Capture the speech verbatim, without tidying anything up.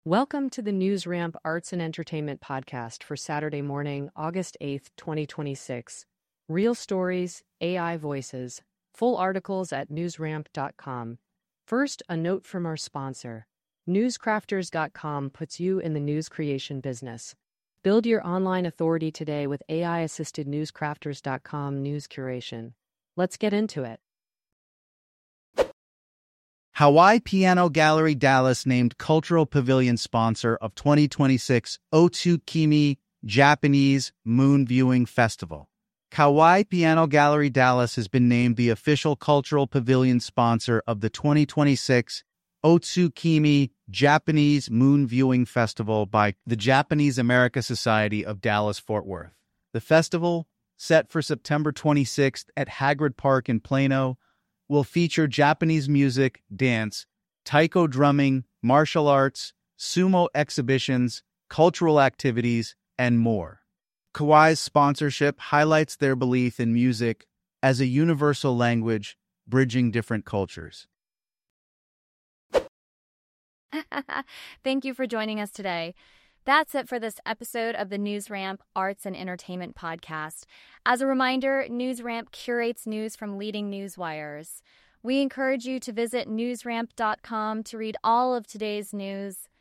Welcome to the NewsRamp Arts and Entertainment Podcast for Saturday morning, August eighth, twenty twenty-six. Real stories, A I voices, full articles at newsramp dot com. First, a note from our sponsor. newscrafters dot com puts you in the news creation business. Build your online authority today with A I-assisted newscrafters dot com news curation. Let's get into it. Hawaii Piano Gallery Dallas named Cultural Pavilion sponsor of twenty twenty-six Otsukimi Japanese Moon Viewing Festival. Hawaii Piano Gallery Dallas has been named the official Cultural Pavilion sponsor of the twenty twenty-six Otsukimi Japanese Moon Viewing Festival by the Japanese America Society of Dallas-Fort Worth. The festival, set for September twenty-sixth at Hagrid Park in Plano, will feature Japanese music, dance, taiko drumming, martial arts, sumo exhibitions, cultural activities, and more. Kawai's sponsorship highlights their belief in music as a universal language, bridging different cultures. Thank you for joining us today. That's it for this episode of the NewsRamp Arts and Entertainment Podcast. As a reminder, NewsRamp curates news from leading news wires. We encourage you to visit newsramp dot com to read all of today's news,